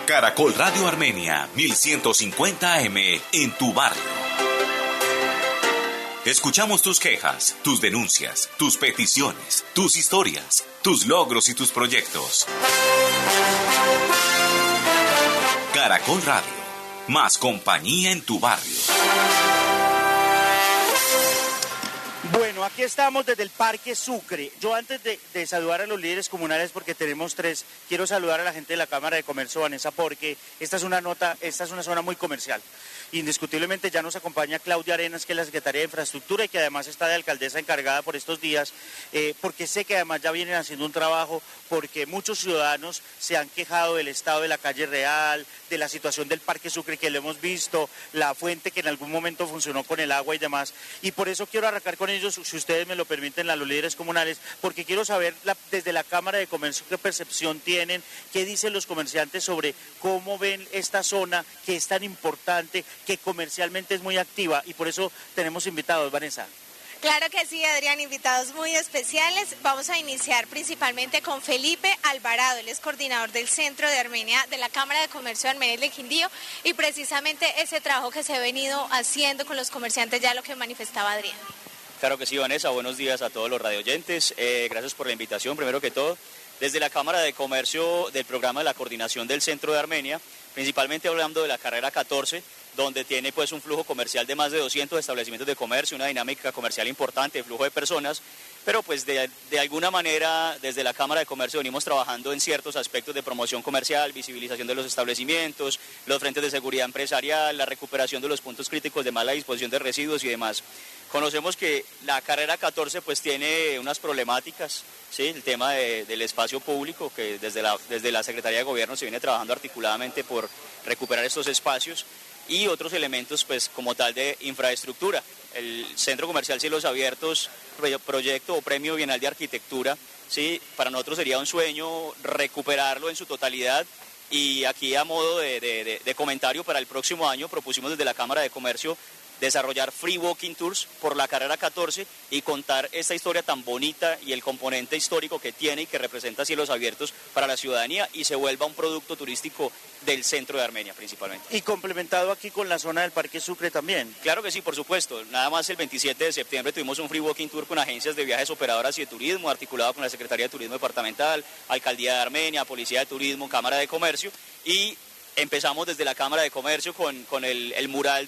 Caracol Radio Armenia, 1150 AM, en tu barrio. Escuchamos tus quejas, tus denuncias, tus peticiones, tus historias, tus logros y tus proyectos. Caracol Radio, más compañía en tu barrio. Bueno, aquí estamos desde el Parque Sucre. Yo antes de saludar a los líderes comunales, porque tenemos tres, quiero saludar a la gente de la Cámara de Comercio, Vanessa, porque esta es una zona muy comercial. Indiscutiblemente ya nos acompaña Claudia Arenas, que es la Secretaria de Infraestructura y que además está de alcaldesa encargada por estos días, porque sé que además ya vienen haciendo un trabajo, porque muchos ciudadanos se han quejado del estado de la calle Real, de la situación del Parque Sucre que lo hemos visto, la fuente que en algún momento funcionó con el agua y demás. Y por eso quiero arrancar con ellos, si ustedes me lo permiten, a los líderes comunales, porque quiero saber desde la Cámara de Comercio qué percepción tienen, qué dicen los comerciantes sobre cómo ven esta zona que es tan importante, que comercialmente es muy activa, y por eso tenemos invitados, Vanessa. Claro que sí, Adrián, invitados muy especiales. Vamos a iniciar principalmente con Felipe Alvarado, él es coordinador del Centro de Armenia, de la Cámara de Comercio de Armenia y del Quindío, y precisamente ese trabajo que se ha venido haciendo con los comerciantes, ya lo que manifestaba Adrián. Claro que sí, Vanessa, buenos días a todos los radioyentes, gracias por la invitación, primero que todo. Desde la Cámara de Comercio del programa de la coordinación del Centro de Armenia, principalmente hablando de la carrera 14, donde tiene pues un flujo comercial de más de 200 establecimientos de comercio, una dinámica comercial importante, flujo de personas, pero pues de alguna manera desde la Cámara de Comercio venimos trabajando en ciertos aspectos de promoción comercial, visibilización de los establecimientos, los frentes de seguridad empresarial, la recuperación de los puntos críticos de mala disposición de residuos y demás. Conocemos que la carrera 14 pues tiene unas problemáticas, ¿sí? El tema del espacio público, que desde la Secretaría de Gobierno se viene trabajando articuladamente por recuperar estos espacios, y otros elementos pues como tal de infraestructura. El Centro Comercial Cielos Abiertos, proyecto o premio bienal de arquitectura, ¿sí? Para nosotros sería un sueño recuperarlo en su totalidad, y aquí a modo de comentario para el próximo año propusimos desde la Cámara de Comercio desarrollar free walking tours por la carrera 14 y contar esta historia tan bonita y el componente histórico que tiene y que representa Cielos Abiertos para la ciudadanía, y se vuelva un producto turístico del centro de Armenia principalmente. Y complementado aquí con la zona del Parque Sucre también. Claro que sí, por supuesto. Nada más el 27 de septiembre tuvimos un free walking tour con agencias de viajes operadoras y de turismo, articulado con la Secretaría de Turismo Departamental, Alcaldía de Armenia, Policía de Turismo, Cámara de Comercio, y empezamos desde la Cámara de Comercio con el mural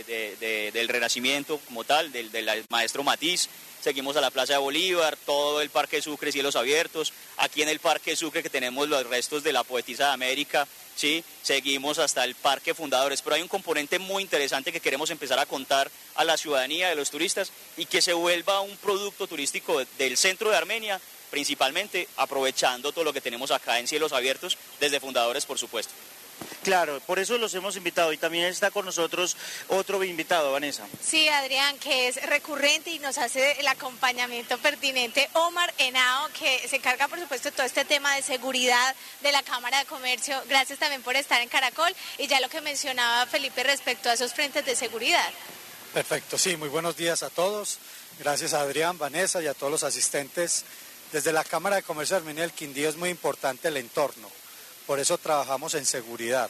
del Renacimiento como tal, del maestro Matiz. Seguimos a la Plaza de Bolívar, todo el Parque Sucre, Cielos Abiertos. Aquí en el Parque Sucre, que tenemos los restos de la poetisa de América, ¿sí? Seguimos hasta el Parque Fundadores. Pero hay un componente muy interesante que queremos empezar a contar a la ciudadanía, de los turistas, y que se vuelva un producto turístico del centro de Armenia, principalmente aprovechando todo lo que tenemos acá en Cielos Abiertos, desde Fundadores, por supuesto. Claro, por eso los hemos invitado, y también está con nosotros otro invitado, Vanessa. Sí, Adrián, que es recurrente y nos hace el acompañamiento pertinente, Omar Henao, que se encarga por supuesto de todo este tema de seguridad de la Cámara de Comercio. Gracias también por estar en Caracol, y ya lo que mencionaba Felipe respecto a esos frentes de seguridad. Perfecto, sí, muy buenos días a todos. Gracias a Adrián, Vanessa y a todos los asistentes. Desde la Cámara de Comercio de Armenia del Quindío es muy importante el entorno. Por eso trabajamos en seguridad.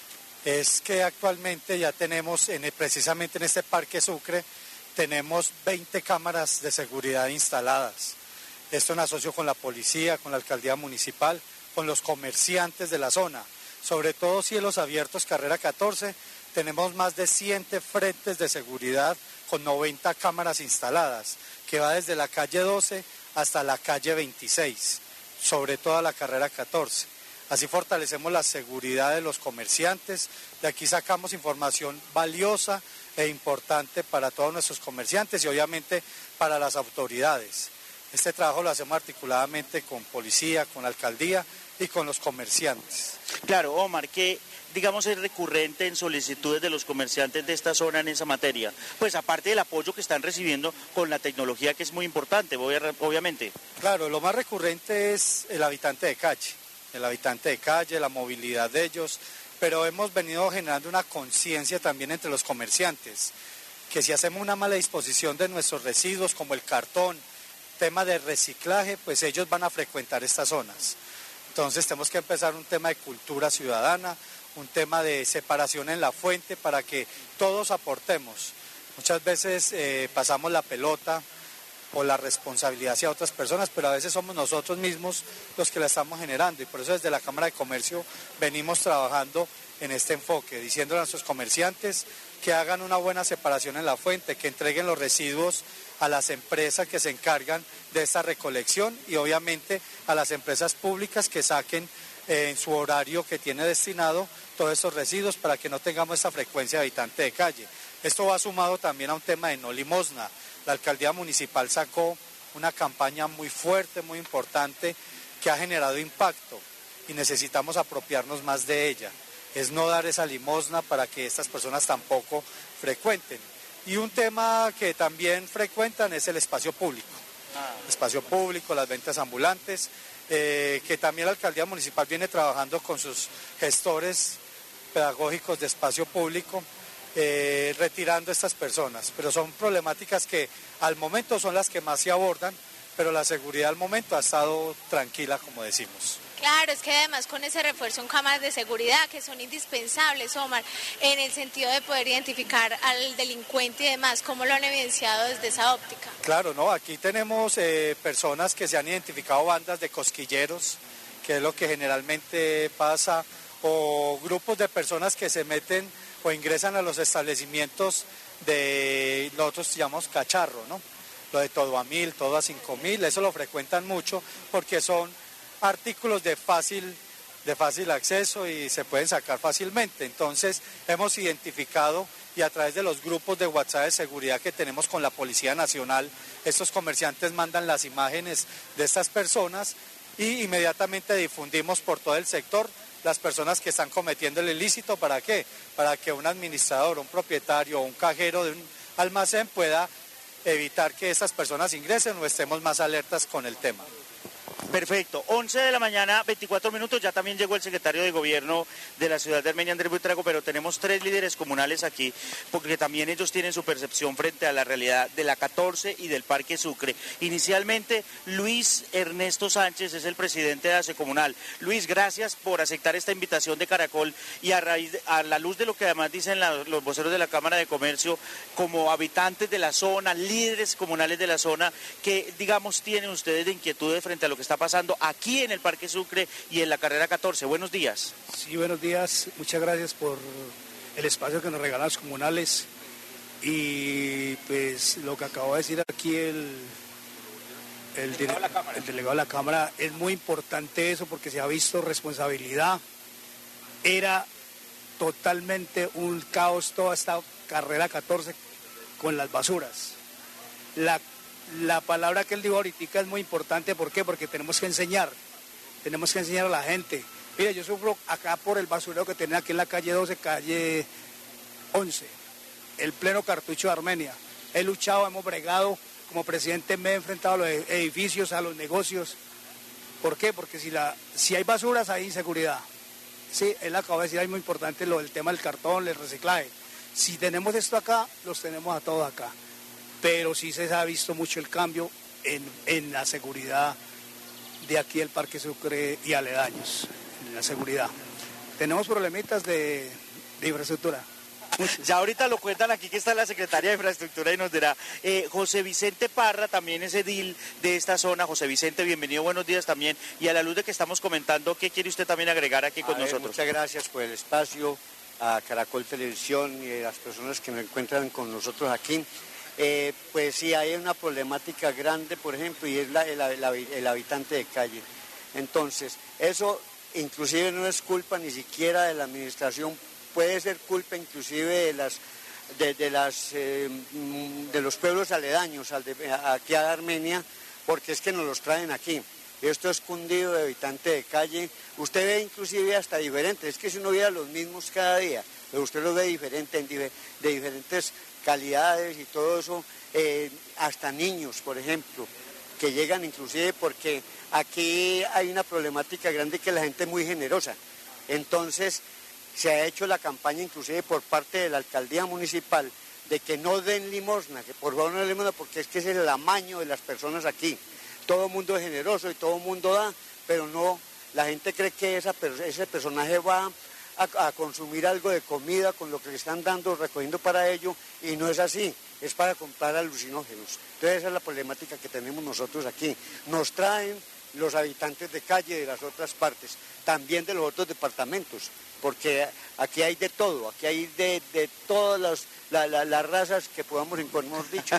Es que actualmente ya tenemos, precisamente en este Parque Sucre, tenemos 20 cámaras de seguridad instaladas. Esto en asocio con la policía, con la alcaldía municipal, con los comerciantes de la zona. Sobre todo Cielos Abiertos, carrera 14, tenemos más de 100 frentes de seguridad con 90 cámaras instaladas, que va desde la calle 12 hasta la calle 26, sobre toda la carrera 14. Así fortalecemos la seguridad de los comerciantes. De aquí sacamos información valiosa e importante para todos nuestros comerciantes y obviamente para las autoridades. Este trabajo lo hacemos articuladamente con policía, con la alcaldía y con los comerciantes. Claro, Omar, ¿qué digamos es recurrente en solicitudes de los comerciantes de esta zona en esa materia? Pues aparte del apoyo que están recibiendo con la tecnología, que es muy importante, obviamente. Claro, lo más recurrente es el habitante de calle, la movilidad de ellos, pero hemos venido generando una conciencia también entre los comerciantes, que si hacemos una mala disposición de nuestros residuos como el cartón, tema de reciclaje, pues ellos van a frecuentar estas zonas. Entonces tenemos que empezar un tema de cultura ciudadana, un tema de separación en la fuente para que todos aportemos. Muchas veces pasamos la pelota o la responsabilidad hacia otras personas, pero a veces somos nosotros mismos los que la estamos generando y por eso desde la Cámara de Comercio venimos trabajando en este enfoque, diciendo a nuestros comerciantes que hagan una buena separación en la fuente, que entreguen los residuos a las empresas que se encargan de esta recolección y obviamente a las empresas públicas que saquen en su horario que tiene destinado todos esos residuos para que no tengamos esta frecuencia de habitante de calle. Esto va sumado también a un tema de no limosna. La alcaldía municipal sacó una campaña muy fuerte, muy importante, que ha generado impacto y necesitamos apropiarnos más de ella. Es no dar esa limosna para que estas personas tampoco frecuenten. Y un tema que también frecuentan es el espacio público. El espacio público, las ventas ambulantes, que también la alcaldía municipal viene trabajando con sus gestores pedagógicos de espacio público, retirando a estas personas. Pero son problemáticas que al momento son las que más se abordan, pero la seguridad al momento ha estado tranquila, como decimos. Claro, es que además con ese refuerzo en cámaras de seguridad que son indispensables, Omar, en el sentido de poder identificar al delincuente y demás, ¿cómo lo han evidenciado desde esa óptica? Claro, no, aquí tenemos personas que se han identificado bandas de cosquilleros, que es lo que generalmente pasa, o grupos de personas que se meten o ingresan a los establecimientos de, nosotros llamamos cacharro, ¿no? Lo de todo a 1.000, todo a 5.000, eso lo frecuentan mucho porque son artículos de fácil acceso y se pueden sacar fácilmente. Entonces hemos identificado y a través de los grupos de WhatsApp de seguridad que tenemos con la Policía Nacional, estos comerciantes mandan las imágenes de estas personas y inmediatamente difundimos por todo el sector las personas que están cometiendo el ilícito. ¿Para qué? Para que un administrador, un propietario o un cajero de un almacén pueda evitar que estas personas ingresen o estemos más alertas con el tema. Perfecto, 11 de la mañana, 24 minutos, ya también llegó el secretario de Gobierno de la ciudad de Armenia, Andrés Buitrago, pero tenemos 3 líderes comunales aquí, porque también ellos tienen su percepción frente a la realidad de la 14 y del Parque Sucre. Inicialmente, Luis Ernesto Sánchez es el presidente de ACE Comunal. Luis, gracias por aceptar esta invitación de Caracol y a la luz de lo que además dicen los voceros de la Cámara de Comercio, como habitantes de la zona, líderes comunales de la zona, que digamos tienen ustedes de inquietudes frente a lo que está pasando aquí en el Parque Sucre y en la carrera 14. Buenos días. Sí, buenos días. Muchas gracias por el espacio que nos regalan los comunales. Y pues lo que acabo de decir aquí el delegado de la Cámara, es muy importante eso porque se ha visto responsabilidad. Era totalmente un caos toda esta carrera 14 con las basuras. La palabra que él dijo ahorita es muy importante. ¿Por qué? Porque tenemos que enseñar a la gente. Mire, yo sufro acá por el basurero que tienen aquí en la calle 12, calle 11, el pleno cartucho de Armenia. He luchado, hemos bregado, como presidente me he enfrentado a los edificios, a los negocios. ¿Por qué? Porque si hay basuras hay inseguridad. Sí, él acaba de decir, es muy importante el tema del cartón, el reciclaje. Si tenemos esto acá, los tenemos a todos acá. Pero sí se ha visto mucho el cambio en la seguridad de aquí el Parque Sucre y aledaños, en la seguridad. Tenemos problemitas de infraestructura. Ya ahorita lo cuentan aquí que está la secretaria de Infraestructura y nos dirá. José Vicente Parra también es edil de esta zona. José Vicente, bienvenido, buenos días también. Y a la luz de que estamos comentando, ¿qué quiere usted también agregar aquí con nosotros? Muchas gracias por el espacio, a Caracol Televisión y a las personas que nos encuentran con nosotros aquí. Pues sí, hay una problemática grande, por ejemplo, y es el habitante de calle. Entonces, eso inclusive no es culpa ni siquiera de la administración, puede ser culpa inclusive de los pueblos aledaños aquí a Armenia, porque es que nos los traen aquí. Esto es cundido de habitante de calle. Usted ve inclusive hasta diferentes, es que si uno viera los mismos cada día, pero usted los ve diferentes, de diferentes calidades y todo eso, hasta niños, por ejemplo, que llegan inclusive porque aquí hay una problemática grande que la gente es muy generosa. Entonces, se ha hecho la campaña inclusive por parte de la alcaldía municipal de que no den limosna, que por favor no den limosna, porque es que ese es el amaño de las personas aquí. Todo el mundo es generoso y todo el mundo da, pero no la gente cree que ese personaje va a consumir algo de comida con lo que le están dando, recogiendo para ello, y no es así, es para comprar alucinógenos. Entonces esa es la problemática que tenemos nosotros aquí. Nos traen los habitantes de calle de las otras partes, también de los otros departamentos, porque aquí hay de todo, aquí hay de todas las razas que podamos encontrar, hemos dicho,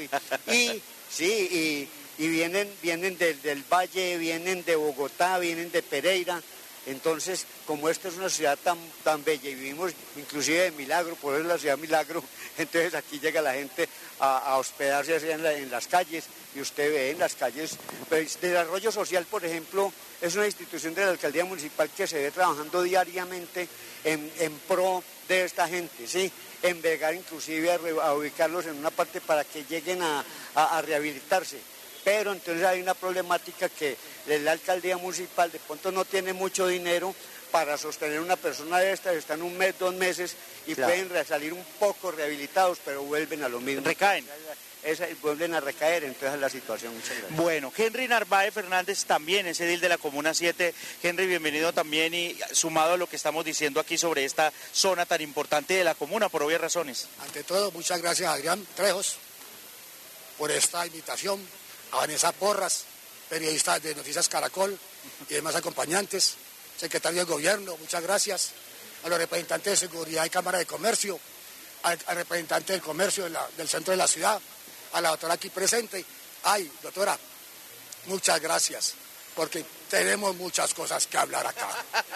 y vienen del Valle, vienen de Bogotá, vienen de Pereira. Entonces, como esta es una ciudad tan bella y vivimos inclusive de Milagro, por eso es la ciudad Milagro, entonces aquí llega la gente a hospedarse así en las calles, y usted ve en las calles, pues, Desarrollo Social, por ejemplo, es una institución de la Alcaldía Municipal que se ve trabajando diariamente en pro de esta gente, ¿sí? Envergar inclusive a ubicarlos en una parte para que lleguen a rehabilitarse. Pero entonces hay una problemática que la alcaldía municipal de pronto no tiene mucho dinero para sostener una persona de estas, están un mes, 2 meses y claro, pueden salir un poco rehabilitados, pero vuelven a lo mismo. Recaen. Vuelven a recaer, entonces es la situación. Muchas gracias. Bueno, Henry Narváez Fernández también es edil de la Comuna 7. Henry, bienvenido también, y sumado a lo que estamos diciendo aquí sobre esta zona tan importante de la comuna, por obvias razones. Ante todo, muchas gracias a Adrián Trejos por esta invitación, a Vanessa Porras, periodista de Noticias Caracol y demás acompañantes, secretario de Gobierno, muchas gracias, a los representantes de Seguridad y Cámara de Comercio, al representante del comercio del centro de la ciudad, a la doctora aquí presente. Ay, doctora, muchas gracias, porque tenemos muchas cosas que hablar acá,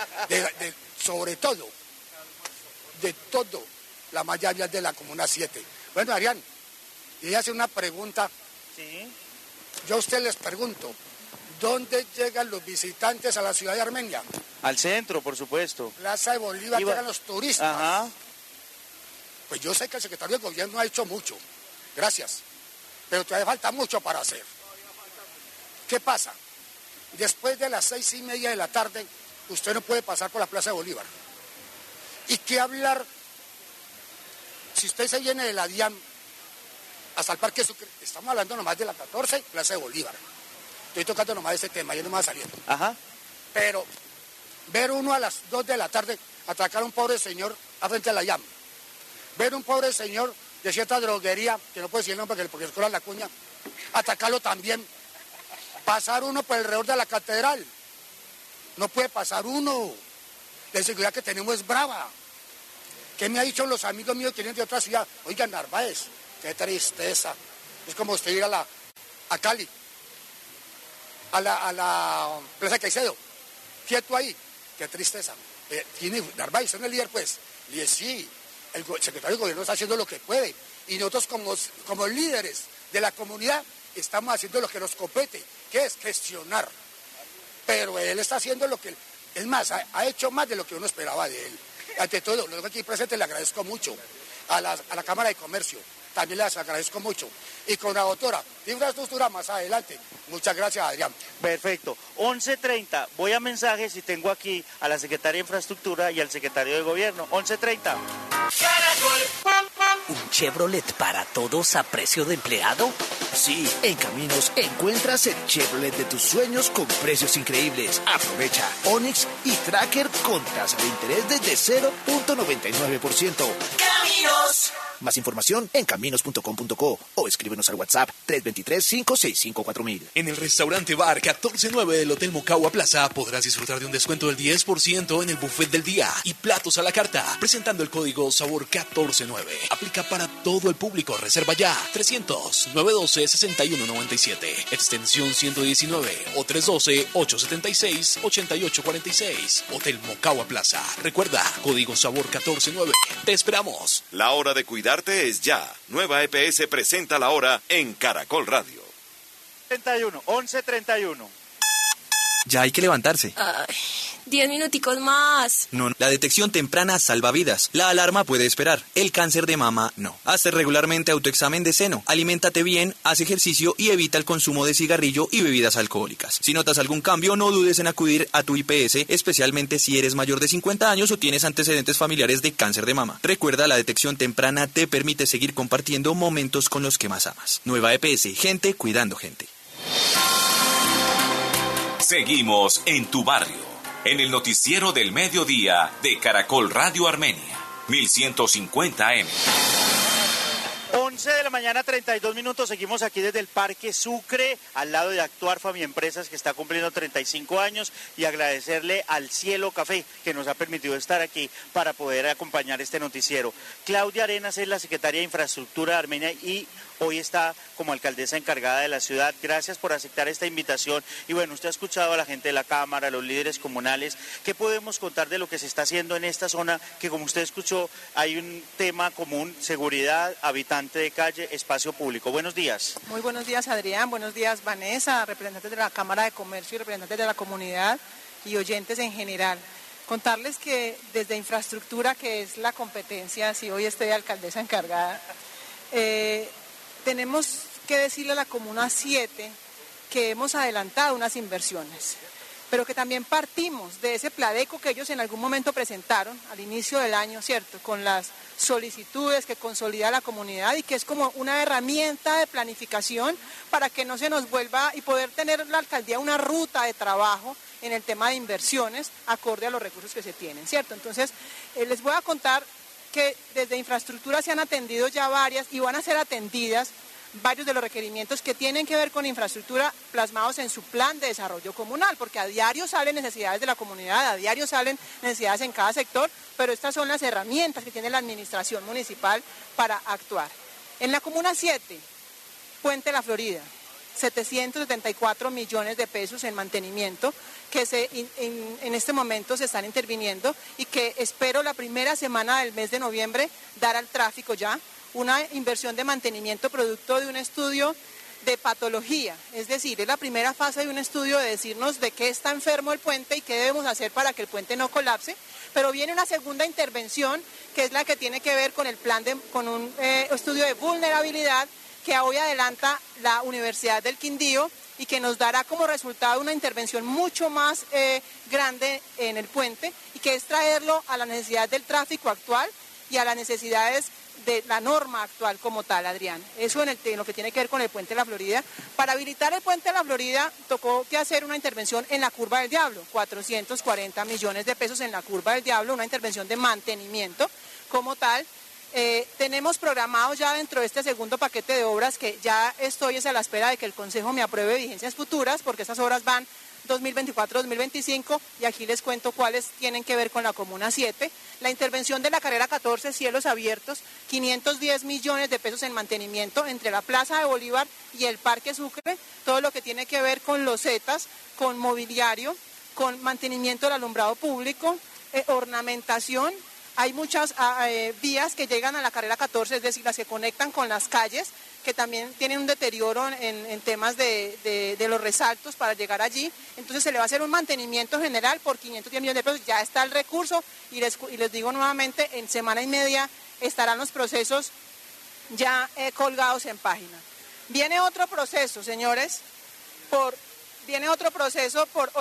sobre todo, de todo, la mayoría de la Comuna 7. Bueno, Adrián, y hace una pregunta. Sí. Yo a usted les pregunto, ¿dónde llegan los visitantes a la ciudad de Armenia? Al centro, por supuesto. Plaza de Bolívar, llegan los turistas. Ajá. Pues yo sé que el secretario de Gobierno ha hecho mucho, gracias, pero todavía falta mucho para hacer. ¿Qué pasa? Después de las 6:30 de la tarde, usted no puede pasar por la Plaza de Bolívar. ¿Y qué hablar si usted se viene de la DIAN hasta el Parque Sucre? Estamos hablando nomás de la 14, Plaza de Bolívar. Estoy tocando nomás este tema, yo no me voy a salir. Ajá. Pero ver uno a las 2 de la tarde atracar a un pobre señor a frente a la llama, ver un pobre señor de cierta droguería, que no puede decir el nombre porque le cobran la cuña, atacarlo también, pasar uno por alrededor de la catedral, no puede pasar uno, la inseguridad que tenemos es brava. ¿Qué me ha dicho los amigos míos que vienen de otra ciudad? Oigan, Narváez, qué tristeza, es como usted ir a Cali, a la Plaza Caicedo, quieto ahí, qué tristeza. Narváez, ¿usted no es líder, pues? Le dije, sí, el secretario de Gobierno está haciendo lo que puede, y nosotros como líderes de la comunidad estamos haciendo lo que nos compete, que es gestionar. Pero él está haciendo lo que, es más, ha hecho más de lo que uno esperaba de él. Ante todo, los aquí presentes le agradezco mucho, a la Cámara de Comercio, también les agradezco mucho. Y con la doctora de infraestructura más adelante. Muchas gracias, Adrián. Perfecto. 11:30. Voy a mensajes y tengo aquí a la secretaria de Infraestructura y al secretario de Gobierno. 11:30. ¿Un Chevrolet para todos a precio de empleado? Sí, en Caminos encuentras el Chevrolet de tus sueños con precios increíbles. Aprovecha Onix y Tracker con tasa de interés desde 0.99%. ¡Caminos! Más información en caminos.com.co o escríbenos al WhatsApp 323-565-4000. En el restaurante bar 149 del Hotel Mocagua Plaza podrás disfrutar de un descuento del 10% en el buffet del día y platos a la carta, presentando el código Sabor 149. Aplica para todo el público. Reserva ya 300-912-6197, extensión 119 o 312-876-8846. Hotel Mocagua Plaza. Recuerda, código Sabor 149. Te esperamos. La hora de cuidarte es ya. Nueva EPS presenta la hora en Caracol Radio. 11:31. Ya hay que levantarse. Ay, 10 minuticos más. No, la detección temprana salva vidas. La alarma puede esperar. El cáncer de mama, no. Hazte regularmente autoexamen de seno. Aliméntate bien, haz ejercicio y evita el consumo de cigarrillo y bebidas alcohólicas. Si notas algún cambio, no dudes en acudir a tu IPS, especialmente si eres mayor de 50 años o tienes antecedentes familiares de cáncer de mama. Recuerda, la detección temprana te permite seguir compartiendo momentos con los que más amas. Nueva EPS, gente cuidando gente. Seguimos en tu barrio. en el noticiero del mediodía de Caracol Radio Armenia, 1150 AM. 11 de la mañana, 32 minutos, seguimos aquí desde el Parque Sucre, al lado de Actuar Famiempresas, que está cumpliendo 35 años, y agradecerle al Cielo Café, que nos ha permitido estar aquí para poder acompañar este noticiero. Claudia Arenas es la secretaria de Infraestructura de Armenia y hoy está como alcaldesa encargada de la ciudad. Gracias por aceptar esta invitación. Y bueno, usted ha escuchado a la gente de la Cámara, a los líderes comunales. ¿Qué podemos contar de lo que se está haciendo en esta zona? Que como usted escuchó, hay un tema común: seguridad, habitante de calle, espacio público. Buenos días. Muy buenos días, Adrián. Buenos días, Vanessa, representantes de la Cámara de Comercio y representantes de la comunidad y oyentes en general. Contarles que desde infraestructura, que es la competencia, si hoy estoy alcaldesa encargada, tenemos que decirle a la Comuna 7 que hemos adelantado unas inversiones, pero que también partimos de ese Pladeco que ellos en algún momento presentaron al inicio del año, ¿cierto?, con las solicitudes que consolida la comunidad y que es como una herramienta de planificación para que no se nos vuelva y poder tener la alcaldía una ruta de trabajo en el tema de inversiones acorde a los recursos que se tienen, ¿cierto? Entonces, les voy a contar que desde infraestructura se han atendido ya varias y van a ser atendidas varios de los requerimientos que tienen que ver con infraestructura plasmados en su plan de desarrollo comunal, porque a diario salen necesidades de la comunidad, a diario salen necesidades en cada sector, pero estas son las herramientas que tiene la administración municipal para actuar. En la Comuna 7, Puente La Florida, 774 millones de pesos en mantenimiento que en este momento se están interviniendo y que espero la primera semana del mes de noviembre dar al tráfico ya. Una inversión de mantenimiento producto de un estudio de patología, es decir, es la primera fase de un estudio de decirnos de qué está enfermo el puente y qué debemos hacer para que el puente no colapse, pero viene una segunda intervención que es la que tiene que ver con el plan con un estudio de vulnerabilidad que hoy adelanta la Universidad del Quindío y que nos dará como resultado una intervención mucho más grande en el puente y que es traerlo a la necesidad del tráfico actual y a las necesidades de la norma actual como tal, Adrián. Eso en lo que tiene que ver con el Puente de la Florida. Para habilitar el Puente de la Florida tocó que hacer una intervención en la Curva del Diablo, 440 millones de pesos en la Curva del Diablo, una intervención de mantenimiento como tal. Tenemos programado ya dentro de este segundo paquete de obras que ya estoy a la espera de que el Consejo me apruebe vigencias futuras, porque esas obras van 2024-2025 y aquí les cuento cuáles tienen que ver con la Comuna 7. La intervención de la carrera 14, cielos abiertos, 510 millones de pesos en mantenimiento entre la Plaza de Bolívar y el Parque Sucre, todo lo que tiene que ver con losetas, con mobiliario, con mantenimiento del alumbrado público, ornamentación. Hay muchas vías que llegan a la carrera 14, es decir, las que conectan con las calles, que también tienen un deterioro en temas de los resaltos para llegar allí. Entonces se le va a hacer un mantenimiento general por 510 millones de pesos. Ya está el recurso y les digo nuevamente, en semana y media estarán los procesos ya colgados en página. Viene otro proceso, señores, viene otro proceso por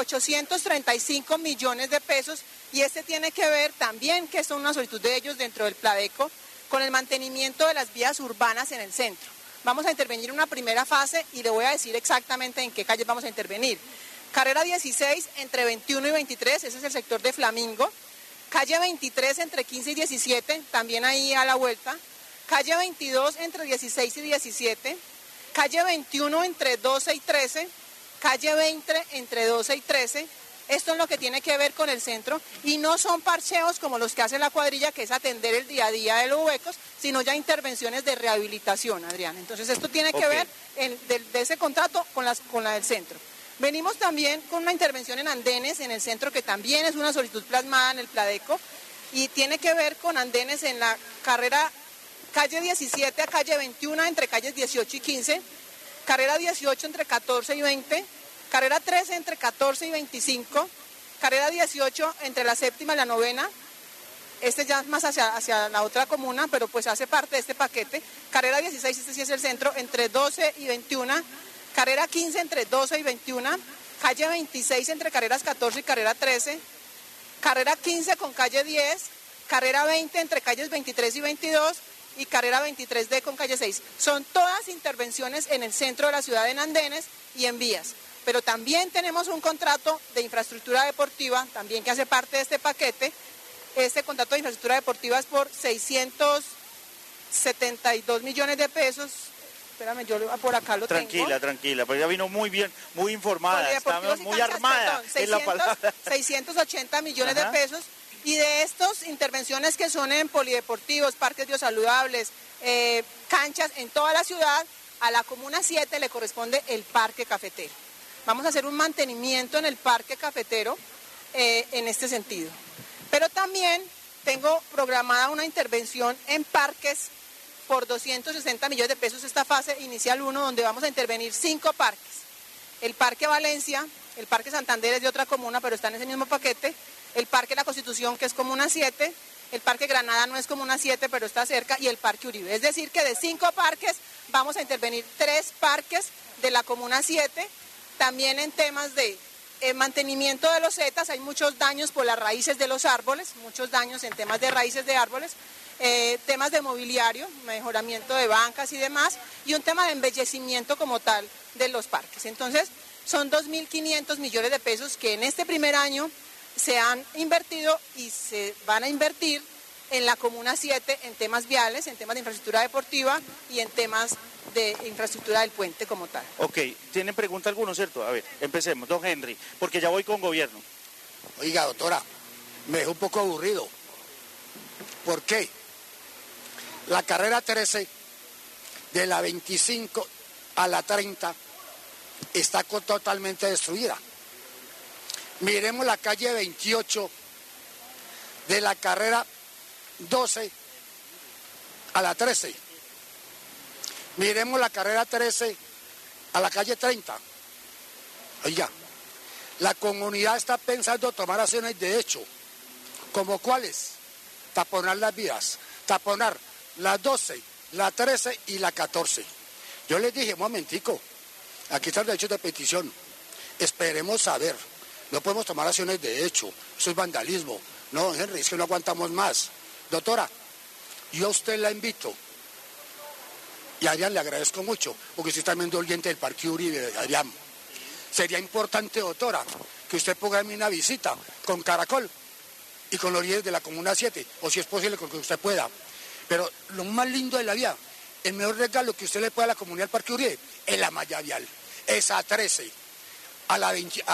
835 millones de pesos y este tiene que ver también, que son una solicitud de ellos dentro del Pladeco, con el mantenimiento de las vías urbanas en el centro. Vamos a intervenir en una primera fase y le voy a decir exactamente en qué calles vamos a intervenir. Carrera 16 entre 21 y 23, ese es el sector de Flamingo. Calle 23 entre 15 y 17, también ahí a la vuelta. Calle 22 entre 16 y 17. Calle 21 entre 12 y 13. Calle 20 entre 12 y 13. Esto es lo que tiene que ver con el centro y no son parcheos como los que hace la cuadrilla, que es atender el día a día de los huecos, sino ya intervenciones de rehabilitación, Adrián. Entonces esto tiene que ver de ese contrato con la del centro. Venimos también con una intervención en andenes en el centro, que también es una solicitud plasmada en el Pladeco y tiene que ver con andenes en la carrera calle 17 a calle 21 entre calles 18 y 15, carrera 18 entre 14 y 20, carrera 13 entre 14 y 25, carrera 18 entre la séptima y la novena, este ya más hacia la otra comuna, pero pues hace parte de este paquete, carrera 16, este sí es el centro, entre 12 y 21, carrera 15 entre 12 y 21, calle 26 entre carreras 14 y carrera 13, carrera 15 con calle 10, carrera 20 entre calles 23 y 22, y carrera 23D con calle 6. Son todas intervenciones en el centro de la ciudad, en andenes y en vías. pero también tenemos un contrato de infraestructura deportiva, también que hace parte de este paquete. Este contrato de infraestructura deportiva es por 672 millones de pesos. Espérame, yo por acá lo tengo. Tranquila, pues ella vino muy bien, muy informada, está muy armada. 680 millones de pesos. Y de estas intervenciones que son en polideportivos, parques biosaludables, canchas en toda la ciudad, a la Comuna 7 le corresponde el parque cafetero. Vamos a hacer un mantenimiento en el parque cafetero en este sentido. Pero también tengo programada una intervención en parques por 260 millones de pesos, esta fase inicial 1, donde vamos a intervenir 5 parques. El Parque Valencia, el Parque Santander es de otra comuna, pero está en ese mismo paquete. El Parque La Constitución, que es Comuna 7, el Parque Granada no es Comuna 7, pero está cerca, y el Parque Uribe. Es decir, que de 5 parques vamos a intervenir 3 parques de la Comuna 7, también en temas de mantenimiento de los setas. Hay muchos daños por las raíces de los árboles, muchos daños en temas de raíces de árboles, temas de mobiliario, mejoramiento de bancas y demás, y un tema de embellecimiento como tal de los parques. Entonces, son 2.500 millones de pesos que en este primer año se han invertido y se van a invertir en la Comuna 7 en temas viales, en temas de infraestructura deportiva y en temas de infraestructura del puente como tal. Ok, ¿tienen pregunta alguno, cierto? A ver, empecemos, don Henry, porque ya voy con gobierno. Oiga, doctora, me dejó un poco aburrido. ¿Por qué? La carrera 13, de la 25 a la 30, está totalmente destruida. Miremos la calle 28, de la carrera 12 a la 13. Miremos la carrera 13 a la calle 30. Oiga, la comunidad está pensando tomar acciones de hecho. ¿Como cuáles? Taponar las vías, taponar la 12, la 13 y la 14. Yo les dije, un momentico, aquí están los derechos de petición. Esperemos a ver. No podemos tomar acciones de hecho, eso es vandalismo. No, Henry, es que no aguantamos más. Doctora, yo a usted la invito, y a Adrián le agradezco mucho, porque usted también es doliente del Parque Uribe, Adrián. Sería importante, doctora, que usted programe una visita con Caracol y con los líderes de la Comuna 7, o si es posible, con que usted pueda. Pero lo más lindo de la vía, el mejor regalo que usted le pueda a la comunidad del Parque Uribe es la malla vial, esa 13. A la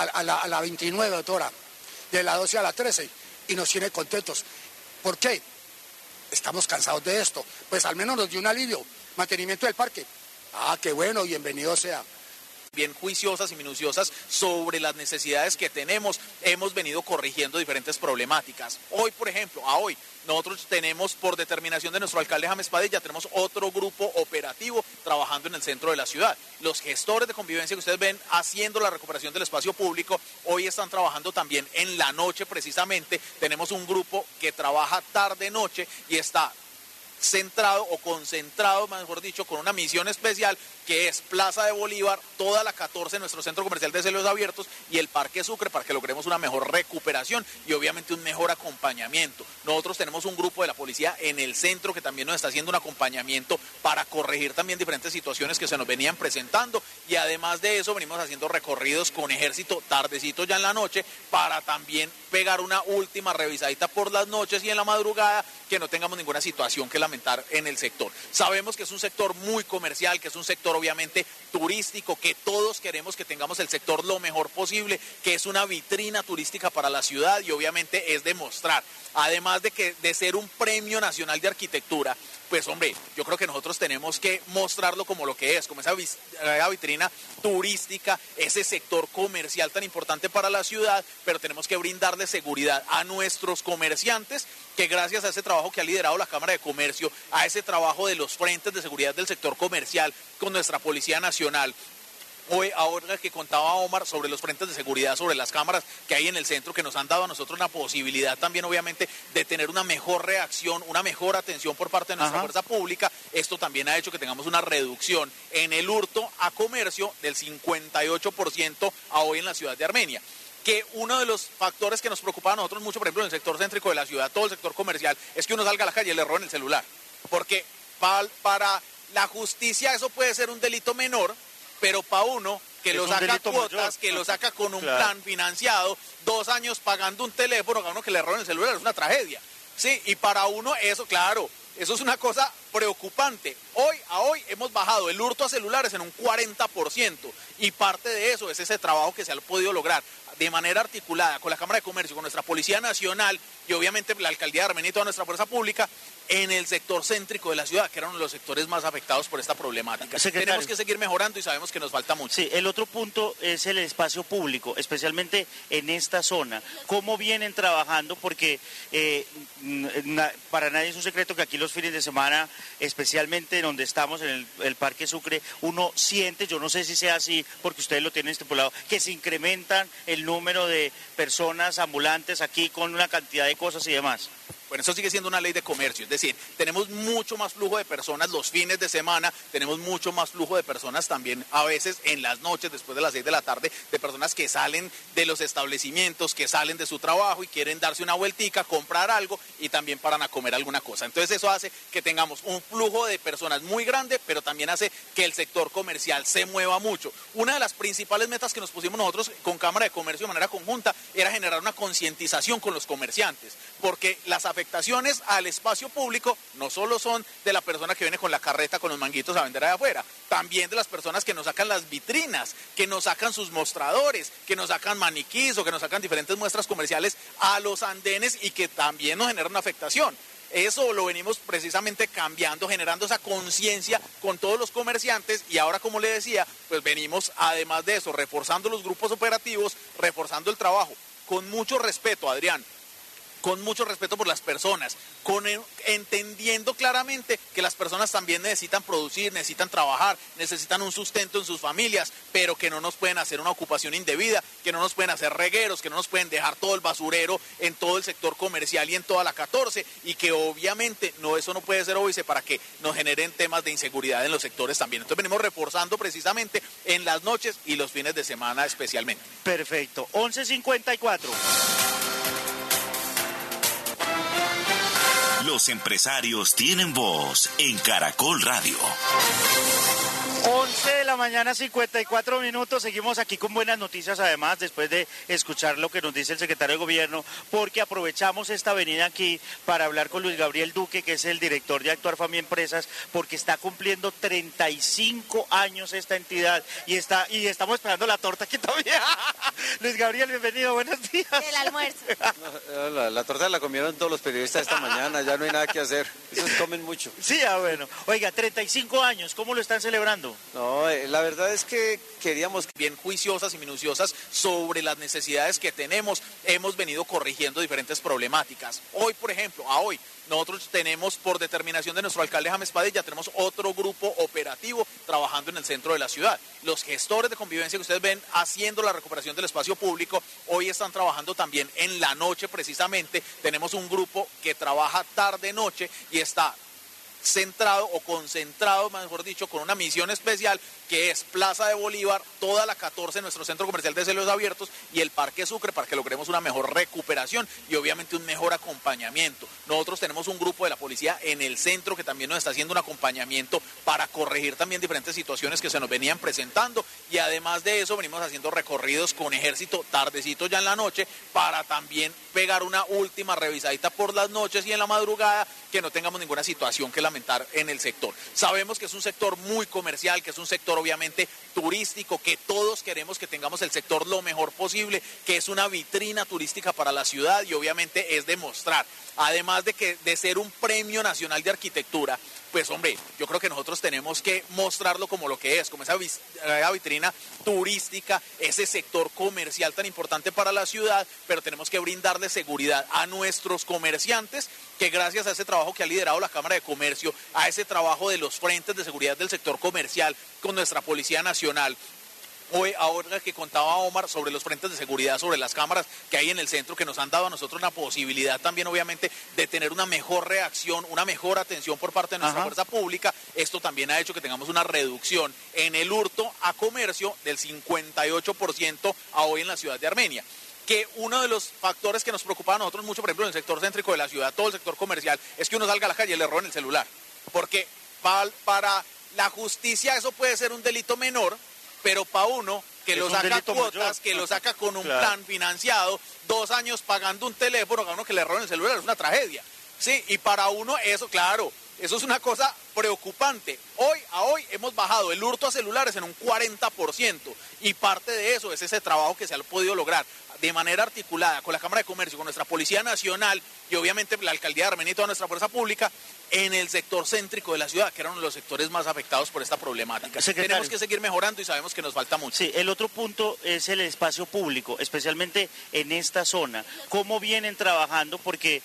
29, doctora, de la 12 a la 13, y nos tiene contentos. ¿Por qué? Estamos cansados de esto. Pues al menos nos dio un alivio. Mantenimiento del parque. Ah, qué bueno, bienvenido sea. Bien juiciosas y minuciosas sobre las necesidades que tenemos. Hemos venido corrigiendo diferentes problemáticas. Hoy, por ejemplo, nosotros tenemos, por determinación de nuestro alcalde James Padilla, tenemos otro grupo operativo trabajando en el centro de la ciudad. Los gestores de convivencia que ustedes ven haciendo la recuperación del espacio público, hoy están trabajando también en la noche precisamente. Tenemos un grupo que trabaja tarde-noche y está centrado o concentrado, mejor dicho, con una misión especial que es Plaza de Bolívar, toda la 14, nuestro centro comercial de cielos abiertos, y el Parque Sucre, para que logremos una mejor recuperación y obviamente un mejor acompañamiento. Nosotros tenemos un grupo de la policía en el centro que también nos está haciendo un acompañamiento para corregir también diferentes situaciones que se nos venían presentando, y además de eso venimos haciendo recorridos con ejército tardecito ya en la noche para también pegar una última revisadita por las noches y en la madrugada, que no tengamos ninguna situación que lamentar en el sector. Sabemos que es un sector muy comercial, que es un sector obviamente turístico, que todos queremos que tengamos el sector lo mejor posible, que es una vitrina turística para la ciudad, y obviamente es demostrar, además de ser un premio nacional de arquitectura, pues hombre, yo creo que nosotros tenemos que mostrarlo como lo que es, como esa vitrina turística, ese sector comercial tan importante para la ciudad, pero tenemos que brindarle seguridad a nuestros comerciantes, que gracias a ese trabajo que ha liderado la Cámara de Comercio, a ese trabajo de los frentes de seguridad del sector comercial con nuestra Policía Nacional, hoy, ahora que contaba Omar sobre los frentes de seguridad, sobre las cámaras que hay en el centro, que nos han dado a nosotros una posibilidad también obviamente de tener una mejor reacción, una mejor atención por parte de nuestra fuerza pública. Esto también ha hecho que tengamos una reducción en el hurto a comercio del 58% a hoy en la ciudad de Armenia. Que uno de los factores que nos preocupa a nosotros mucho, por ejemplo, en el sector céntrico de la ciudad, todo el sector comercial, es que uno salga a la calle y le roben el celular. Porque para la justicia eso puede ser un delito menor, pero para uno que Es lo un saca a delito cuotas, mayor. que lo saca con un Claro. plan financiado, 2 años pagando un teléfono, a uno que le roben el celular, es una tragedia. Sí, y para uno eso, claro, eso es una cosa preocupante. Hoy a hoy hemos bajado el hurto a celulares en un 40% y parte de eso es ese trabajo que se ha podido lograr de manera articulada con la Cámara de Comercio, con nuestra Policía Nacional y obviamente la Alcaldía de Armenia y toda nuestra fuerza pública en el sector céntrico de la ciudad, que era uno de los sectores más afectados por esta problemática. Secretario. Tenemos que seguir mejorando y sabemos que nos falta mucho. Sí, el otro punto es el espacio público, especialmente en esta zona. ¿Cómo vienen trabajando? Porque para nadie es un secreto que aquí los fines de semana, especialmente donde estamos, en el Parque Sucre, uno siente, yo no sé si sea así, porque ustedes lo tienen estipulado, que se incrementan el número de personas ambulantes aquí con una cantidad de cosas y demás. Bueno, eso sigue siendo una ley de comercio, es decir, tenemos mucho más flujo de personas los fines de semana, tenemos mucho más flujo de personas también a veces en las noches, después de las 6 de la tarde, de personas que salen de los establecimientos, que salen de su trabajo y quieren darse una vueltica, comprar algo y también paran a comer alguna cosa. Entonces eso hace que tengamos un flujo de personas muy grande, pero también hace que el sector comercial se mueva mucho. Una de las principales metas que nos pusimos nosotros con Cámara de Comercio de manera conjunta era generar una concientización con los comerciantes, porque las afectaciones al espacio público no solo son de la persona que viene con la carreta con los manguitos a vender allá afuera, también de las personas que nos sacan las vitrinas, que nos sacan sus mostradores, que nos sacan maniquís o que nos sacan diferentes muestras comerciales a los andenes y que también nos generan una afectación. Eso lo venimos precisamente cambiando, generando esa conciencia con todos los comerciantes y ahora, como le decía, pues venimos además de eso, reforzando los grupos operativos, reforzando el trabajo, con mucho respeto, Adrián, con mucho respeto por las personas, entendiendo claramente que las personas también necesitan producir, necesitan trabajar, necesitan un sustento en sus familias, pero que no nos pueden hacer una ocupación indebida, que no nos pueden hacer regueros, que no nos pueden dejar todo el basurero en todo el sector comercial y en toda la 14, y que obviamente eso no puede ser óbice para que nos generen temas de inseguridad en los sectores también. Entonces venimos reforzando precisamente en las noches y los fines de semana especialmente. Perfecto, 11:54. Los empresarios tienen voz en Caracol Radio. 11 de la mañana, 54 minutos. Seguimos aquí con buenas noticias, además, después de escuchar lo que nos dice el secretario de Gobierno, porque aprovechamos esta venida aquí para hablar con Luis Gabriel Duque, que es el director de Actuar Fami Empresas, porque está cumpliendo 35 años esta entidad y estamos esperando la torta aquí todavía. Luis Gabriel, bienvenido, buenos días. El almuerzo. La torta la comieron todos los periodistas esta mañana, ya no hay nada que hacer. Esos comen mucho. Sí, bueno. Oiga, 35 años, ¿cómo lo están celebrando? No, la verdad es que queríamos... Bien juiciosas y minuciosas sobre las necesidades que tenemos, hemos venido corrigiendo diferentes problemáticas. Hoy, por ejemplo, nosotros tenemos, por determinación de nuestro alcalde James Padilla, tenemos otro grupo operativo trabajando en el centro de la ciudad. Los gestores de convivencia que ustedes ven haciendo la recuperación del espacio público, hoy están trabajando también en la noche precisamente. Tenemos un grupo que trabaja tarde-noche y está centrado o concentrado, mejor dicho, con una misión especial que es Plaza de Bolívar, toda la 14, nuestro centro comercial de cielos abiertos y el Parque Sucre, para que logremos una mejor recuperación y obviamente un mejor acompañamiento. Nosotros tenemos un grupo de la policía en el centro que también nos está haciendo un acompañamiento para corregir también diferentes situaciones que se nos venían presentando y además de eso venimos haciendo recorridos con ejército tardecito ya en la noche para también pegar una última revisadita por las noches y en la madrugada, que no tengamos ninguna situación que lamentar en el sector. Sabemos que es un sector muy comercial, que es un sector obviamente turístico, que todos queremos que tengamos el sector lo mejor posible, que es una vitrina turística para la ciudad y obviamente es demostrar, además de ser un premio nacional de arquitectura, pues hombre, yo creo que nosotros tenemos que mostrarlo como lo que es, como esa vitrina turística, ese sector comercial tan importante para la ciudad, pero tenemos que brindarle seguridad a nuestros comerciantes, que gracias a ese trabajo que ha liderado la Cámara de Comercio, a ese trabajo de los frentes de seguridad del sector comercial con nuestra Policía Nacional, hoy, ahora que contaba Omar sobre los frentes de seguridad, sobre las cámaras que hay en el centro, que nos han dado a nosotros una posibilidad también obviamente de tener una mejor reacción, una mejor atención por parte de nuestra fuerza pública. Esto también ha hecho que tengamos una reducción en el hurto a comercio del 58% a hoy en la ciudad de Armenia. Que uno de los factores que nos preocupaba a nosotros mucho, por ejemplo, en el sector céntrico de la ciudad, todo el sector comercial, es que uno salga a la calle y le roben el celular. Porque para la justicia eso puede ser un delito menor, pero para uno que Es lo un saca a delito cuotas, mayor. que lo saca con un Claro. plan financiado, 2 años pagando un teléfono, a uno que le roben el celular, es una tragedia. Sí, y para uno eso, claro, eso es una cosa preocupante. Hoy hemos bajado el hurto a celulares en un 40% y parte de eso es ese trabajo que se ha podido lograr de manera articulada con la Cámara de Comercio, con nuestra Policía Nacional y obviamente la Alcaldía de Armenia y toda nuestra fuerza pública en el sector céntrico de la ciudad, que era uno de los sectores más afectados por esta problemática. Secretario. Tenemos que seguir mejorando y sabemos que nos falta mucho. Sí, el otro punto es el espacio público, especialmente en esta zona. ¿Cómo vienen trabajando? Porque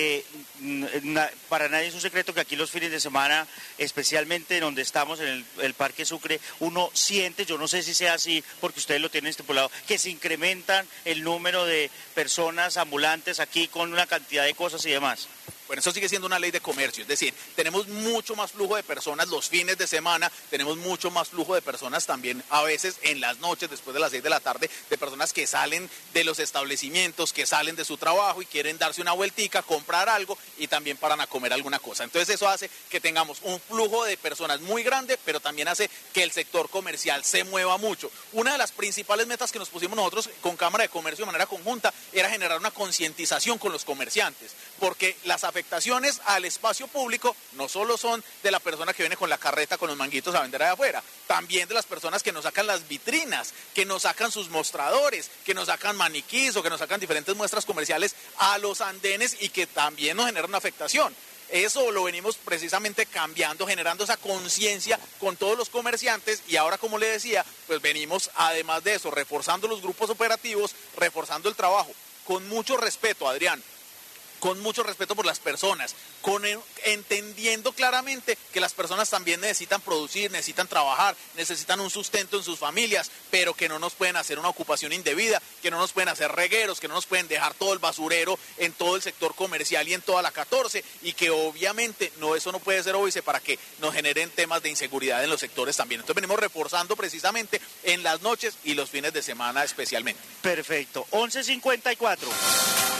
para nadie es un secreto que aquí los fines de semana, especialmente donde estamos en el Parque Sucre, uno siente, yo no sé si sea así, porque ustedes lo tienen estipulado, que se incrementan el número de personas ambulantes aquí con una cantidad de cosas y demás. Bueno, eso sigue siendo una ley de comercio, es decir, tenemos mucho más flujo de personas los fines de semana, tenemos mucho más flujo de personas también a veces en las noches, después de las 6 de la tarde, de personas que salen de los establecimientos, que salen de su trabajo y quieren darse una vueltica, comprar algo y también paran a comer alguna cosa. Entonces eso hace que tengamos un flujo de personas muy grande, pero también hace que el sector comercial se mueva mucho. Una de las principales metas que nos pusimos nosotros con Cámara de Comercio de manera conjunta era generar una concientización con los comerciantes, porque las afectaciones al espacio público no solo son de la persona que viene con la carreta con los manguitos a vender allá afuera, también de las personas que nos sacan las vitrinas, que nos sacan sus mostradores, que nos sacan maniquís o que nos sacan diferentes muestras comerciales a los andenes y que también nos generan una afectación. Eso lo venimos precisamente cambiando, generando esa conciencia con todos los comerciantes y ahora, como le decía, pues venimos además de eso, reforzando los grupos operativos, reforzando el trabajo, con mucho respeto, Adrián. Con mucho respeto por las personas, entendiendo claramente que las personas también necesitan producir, necesitan trabajar, necesitan un sustento en sus familias, pero que no nos pueden hacer una ocupación indebida, que no nos pueden hacer regueros, que no nos pueden dejar todo el basurero en todo el sector comercial y en toda la 14, y que obviamente eso no puede ser óbice para que nos generen temas de inseguridad en los sectores también. Entonces venimos reforzando precisamente en las noches y los fines de semana especialmente. Perfecto, 11:54.